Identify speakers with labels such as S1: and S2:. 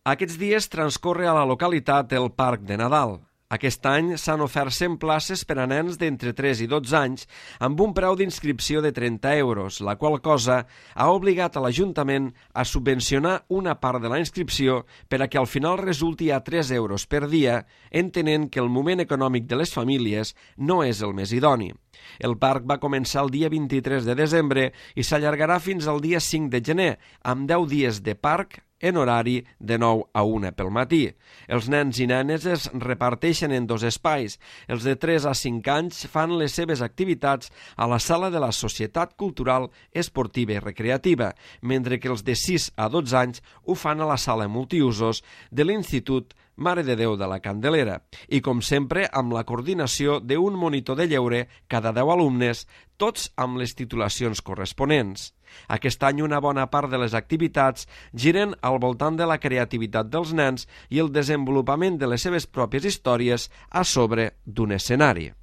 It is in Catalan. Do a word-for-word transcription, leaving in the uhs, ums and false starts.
S1: Aquests dies transcorre a la localitat el Parc de Nadal. Aquest any s'han ofert cent places per a nens d'entre tres i dotze anys amb un preu d'inscripció de trenta euros, la qual cosa ha obligat a l'Ajuntament a subvencionar una part de la inscripció per a que al final resulti a tres euros per dia, entenent que el moment econòmic de les famílies no és el més idoni. El parc va començar el dia vint-i-tres de desembre i s'allargarà fins al dia cinc de gener, amb deu dies de parc en horari de nou a una pel matí. Els nens i nenes es reparteixen en dos espais. Els de tres a cinc anys fan les seves activitats a la sala de la Societat Cultural, Esportiva i Recreativa, mentre que els de sis a dotze anys ho fan a la sala multiusos de l'Institut Mare de Déu de la Candelera i, com sempre, amb la coordinació d'un monitor de lleure cada deu alumnes, tots amb les titulacions corresponents. Aquest any una bona part de les activitats giren al voltant de la creativitat dels nens i el desenvolupament de les seves pròpies històries a sobre d'un escenari.